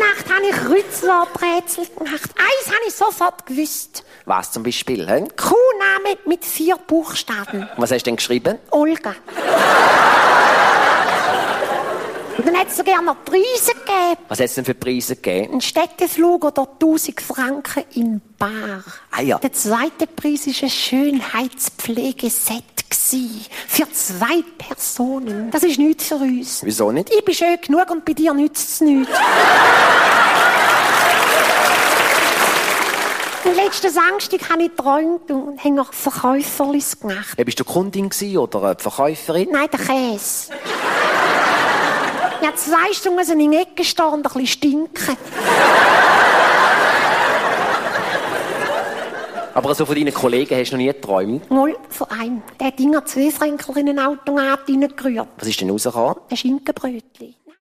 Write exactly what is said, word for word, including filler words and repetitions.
Nacht habe ich Kreuzworträtsel gemacht. Eins habe ich sofort gewusst. Was zum Beispiel? He? Kuhname mit vier Buchstaben. Was hast du denn geschrieben? Olga. Und dann hat es sogar noch Preise gegeben. Was hat es denn für Preise gegeben? Ein Städteflug oder tausend Franken in Bar. Ah ja. Der zweite Preis war ein Schönheitspflegeset für zwei Personen. Das ist nichts für uns. Wieso nicht? Ich bin schön genug und bei dir nützt es nichts. Am letzten Samstag habe ich geträumt und habe noch Verkäuferlis gemacht. Hey, bist du Kundin gewesen oder eine Verkäuferin? Nein, der Käse. Ich habe zwei Stunden in der Ecke stehen und ein bisschen stinken. Aber so von deinen Kollegen hast du noch nie geträumt? Mal von einem. Der hat Dinger zwei Fränkel in einen Automat reingerührt. Was ist denn rausgekommen? Ein Schinkenbrötchen.